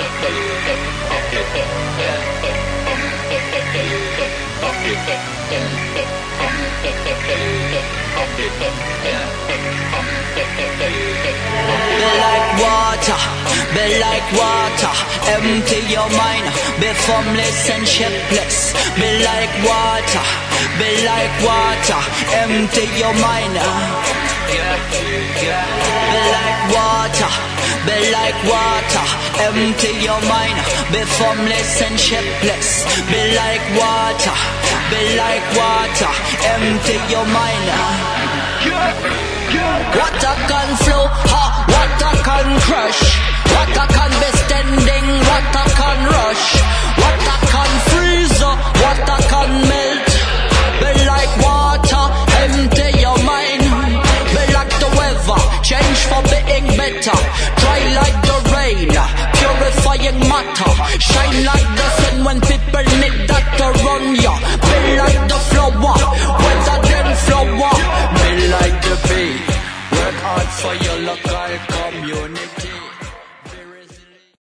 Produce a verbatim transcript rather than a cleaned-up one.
like water, be like water. Empty your mind, be formless and shapeless. Be like water, be like water. Empty your mind. Be like water, be like water. Empty your mind, be formless and shapeless. Be like water, be like water. Empty your mind. Water can flow, ha, water can crush. Water can